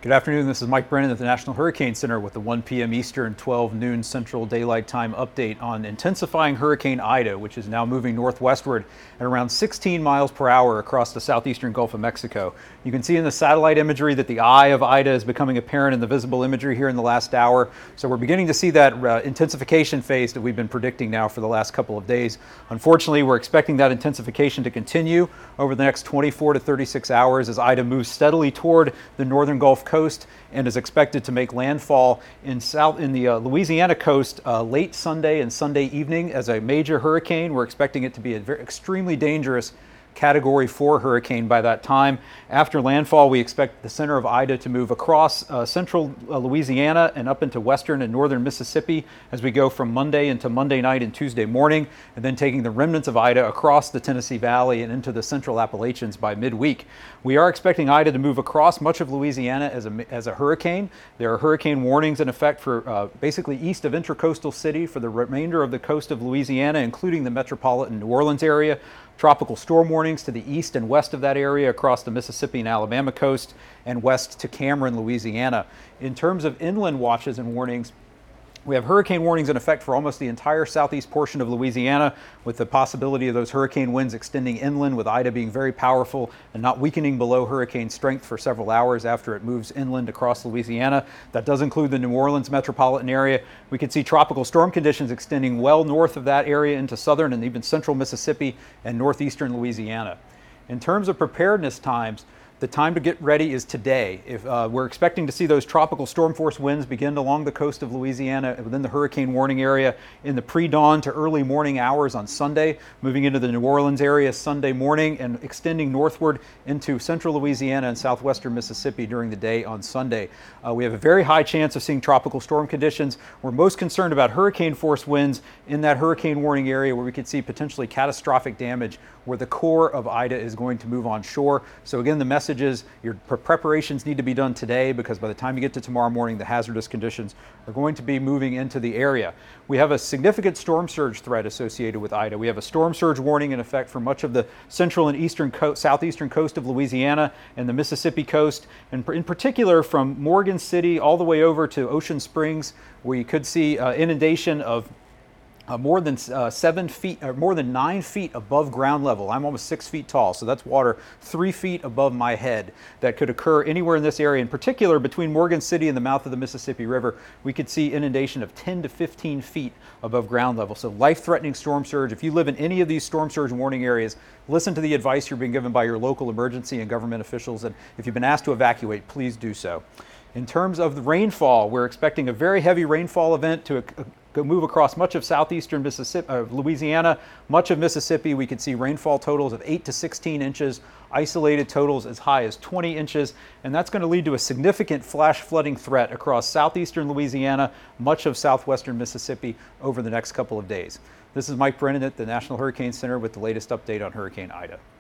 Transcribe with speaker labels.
Speaker 1: Good afternoon, this is Mike Brennan at the National Hurricane Center with the 1 p.m. Eastern, 12 noon Central Daylight Time update on intensifying Hurricane Ida, which is now moving northwestward at around 16 miles per hour across the southeastern Gulf of Mexico. You can see in the satellite imagery that the eye of Ida is becoming apparent in the visible imagery here in the last hour. So we're beginning to see that intensification phase that we've been predicting now for the last couple of days. Unfortunately, we're expecting that intensification to continue over the next 24 to 36 hours as Ida moves steadily toward the northern Gulf Coast and is expected to make landfall in the Louisiana coast late Sunday and Sunday evening as a major hurricane. We're expecting it to be a extremely dangerous Category 4 hurricane by that time. After landfall, we expect the center of Ida to move across central Louisiana and up into western and northern Mississippi as we go from Monday into Monday night and Tuesday morning, and then taking the remnants of Ida across the Tennessee Valley and into the central Appalachians by midweek. We are expecting Ida to move across much of Louisiana as a hurricane. There are hurricane warnings in effect for basically east of Intracoastal City for the remainder of the coast of Louisiana, including the metropolitan New Orleans area. Tropical storm warnings to the east and west of that area across the Mississippi and Alabama coast and west to Cameron, Louisiana. In terms of inland watches and warnings, we have hurricane warnings in effect for almost the entire southeast portion of Louisiana, with the possibility of those hurricane winds extending inland, with Ida being very powerful and not weakening below hurricane strength for several hours after it moves inland across Louisiana. That does include the New Orleans metropolitan area. We could see tropical storm conditions extending well north of that area into southern and even central Mississippi and northeastern Louisiana. In terms of preparedness times, the time to get ready is today. We're expecting to see those tropical storm force winds begin along the coast of Louisiana within the hurricane warning area in the pre-dawn to early morning hours on Sunday, moving into the New Orleans area Sunday morning and extending northward into central Louisiana and southwestern Mississippi during the day on Sunday. We have a very high chance of seeing tropical storm conditions. We're most concerned about hurricane force winds in that hurricane warning area where we could see potentially catastrophic damage where the core of Ida is going to move on shore. So again, the message is your preparations need to be done today, because by the time you get to tomorrow morning, the hazardous conditions are going to be moving into the area. We have a significant storm surge threat associated with Ida. We have a storm surge warning in effect for much of the central and southeastern coast of Louisiana and the Mississippi coast, and in particular from Morgan City all the way over to Ocean Springs, where you could see inundation of more than 7 feet, or more than 9 feet above ground level. I'm almost 6 feet tall, so that's water 3 feet above my head that could occur anywhere in this area. In particular, between Morgan City and the mouth of the Mississippi River, we could see inundation of 10 to 15 feet above ground level. So life-threatening storm surge. If you live in any of these storm surge warning areas, listen to the advice you're being given by your local emergency and government officials, and if you've been asked to evacuate, please do so. In terms of the rainfall, we're expecting a very heavy rainfall event to move across much of southeastern Louisiana, much of Mississippi. We could see rainfall totals of 8 to 16 inches, isolated totals as high as 20 inches, and that's going to lead to a significant flash flooding threat across southeastern Louisiana, much of southwestern Mississippi over the next couple of days. This is Mike Brennan at the National Hurricane Center with the latest update on Hurricane Ida.